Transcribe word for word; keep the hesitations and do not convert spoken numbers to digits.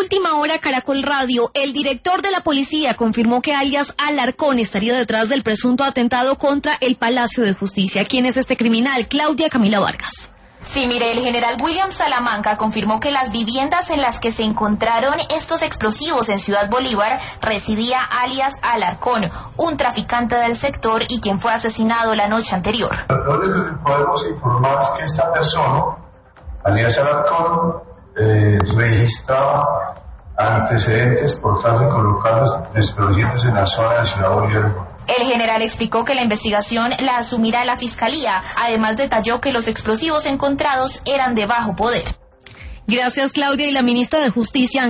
última hora, Caracol Radio, el director de la policía confirmó que alias Alarcón estaría detrás del presunto atentado contra el Palacio de Justicia. ¿Quién es este criminal? Claudia Camila Vargas. Sí, mire, el general William Salamanca confirmó que las viviendas en las que se encontraron estos explosivos en Ciudad Bolívar residía alias Alarcón, un traficante del sector y quien fue asesinado la noche anterior. Lo que podemos informar es que esta persona, alias Alarcón, eh, registraba antecedentes por tráfico local de explosivos en la zona de Ciudad Bolívar. El general explicó que la investigación la asumirá la Fiscalía. Además detalló que los explosivos encontrados eran de bajo poder. Gracias, Claudia. Y la ministra de Justicia,